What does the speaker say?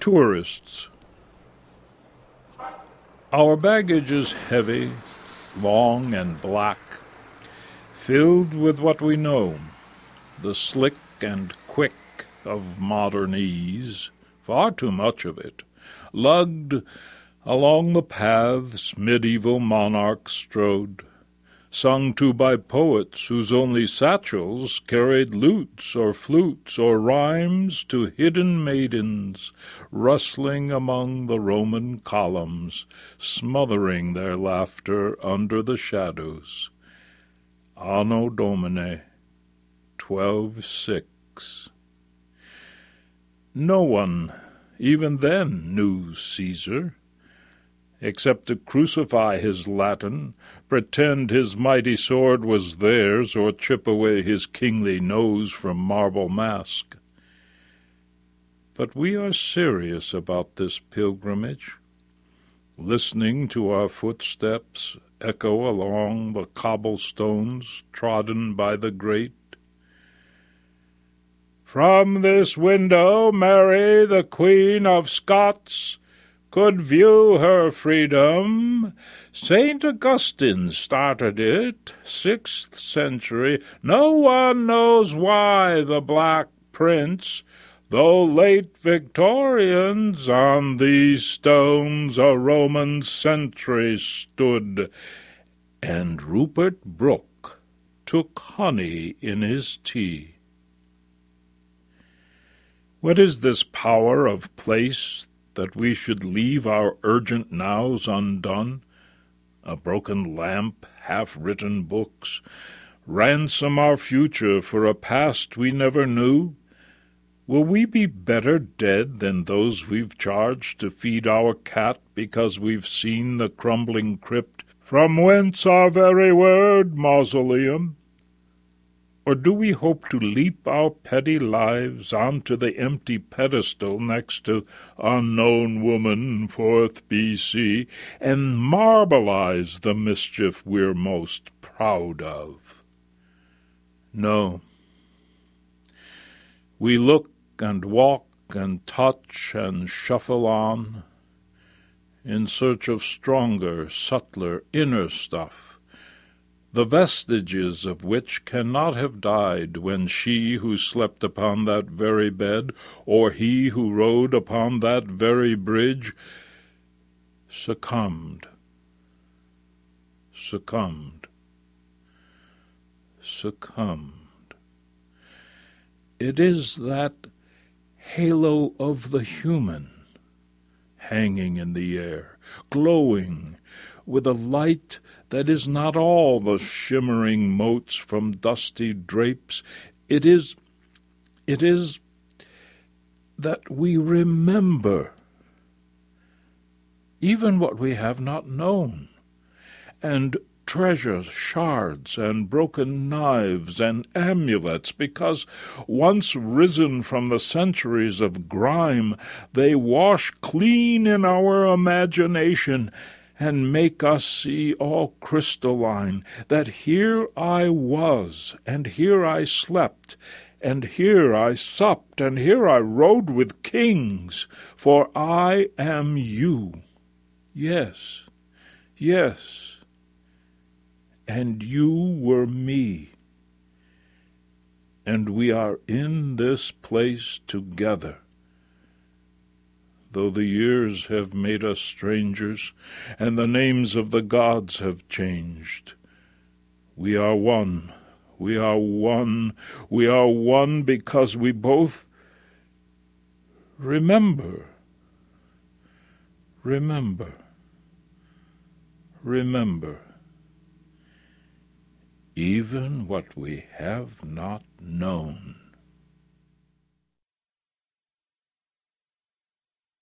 Tourists. Our baggage is heavy, long and black, filled with what we know, the slick and quick of modern ease, far too much of it, lugged along the paths medieval monarchs strode, sung to by poets whose only satchels carried lutes or flutes or rhymes to hidden maidens, rustling among the Roman columns, smothering their laughter under the shadows. Anno Domini 12:6. No one, even then, knew Caesar, except to crucify his Latin, pretend his mighty sword was theirs, or chip away his kingly nose from marble mask. But we are serious about this pilgrimage, listening to our footsteps echo along the cobblestones trodden by the great. From this window Mary, the Queen of Scots, could view her freedom. St. Augustine started it, 6th century. No one knows why the Black Prince, though late Victorians, on these stones a Roman sentry stood, and Rupert Brooke took honey in his tea. What is this power of place that we should leave our urgent nows undone? A broken lamp, half-written books, ransom our future for a past we never knew? Will we be better dead than those we've charged to feed our cat because we've seen the crumbling crypt from whence our very word mausoleum? Or do we hope to leap our petty lives onto the empty pedestal next to unknown woman, 4th B.C., and marbleize the mischief we're most proud of? No. We look and walk and touch and shuffle on, in search of stronger, subtler, inner stuff, the vestiges of which cannot have died when she who slept upon that very bed, or he who rode upon that very bridge, succumbed. It is that halo of the human, hanging in the air, glowing with a light that is not all the shimmering motes from dusty drapes. It is that we remember even what we have not known, and treasure shards and broken knives and amulets, because once risen from the centuries of grime, they wash clean in our imagination and make us see all crystalline, that here I was, and here I slept, and here I supped, and here I rode with kings, for I am you. Yes, and you were me, and we are in this place together. Though the years have made us strangers, and the names of the gods have changed, we are one, because we both remember, even what we have not known.